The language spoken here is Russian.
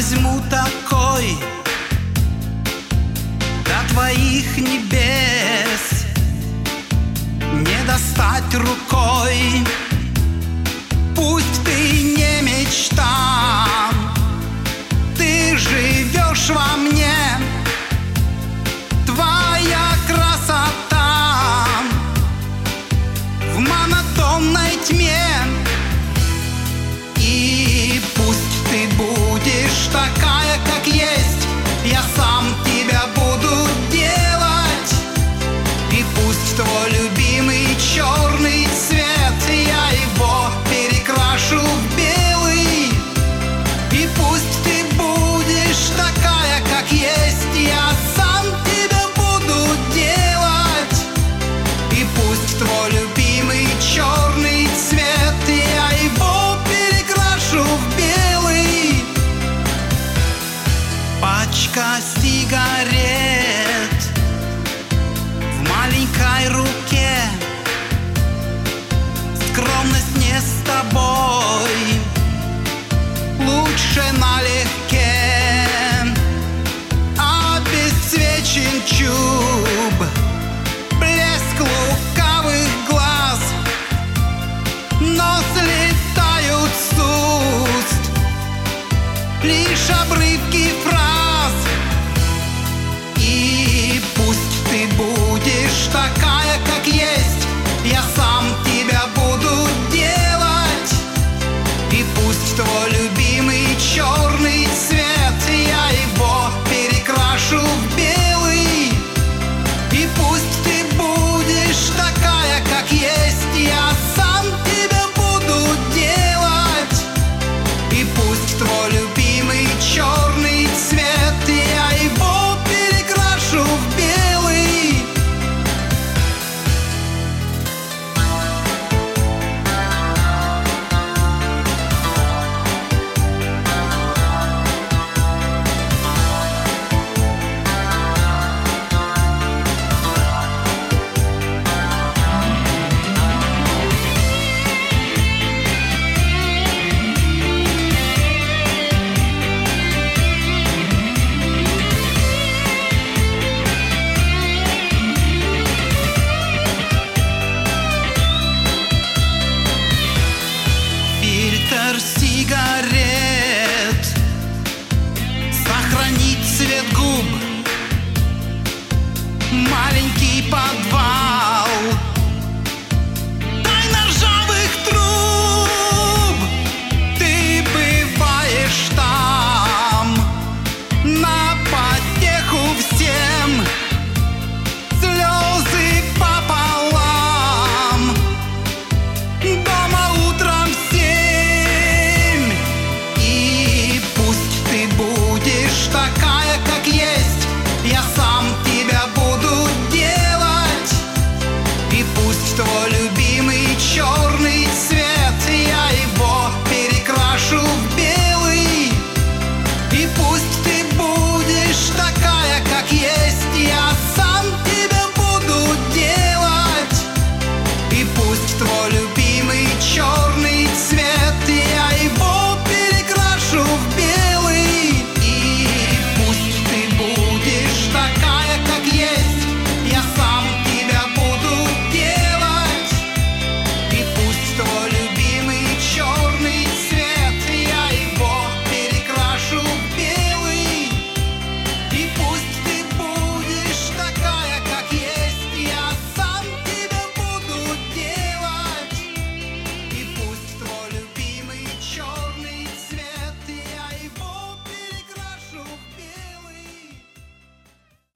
возьму такой до твоих небес не достать рукой. Пусть ты не мечта, ты живешь во мне. Твоя красота в монотонной тьме. И пусть ты будешь такая, как есть, я сам тебя буду делать. И пусть твой любимый черный цвет, я его перекрашу в белый. И пусть ты будешь такая, как есть, я сам тебя буду делать. И пусть твой любимый черный цвет, я его перекрашу в белый. Пачка сигарет в маленькой руке. Скромность не с тобой, лучше налегке. Обесцвечен чуб, блеск лукавых глаз, но слетают с уст лишь обрывки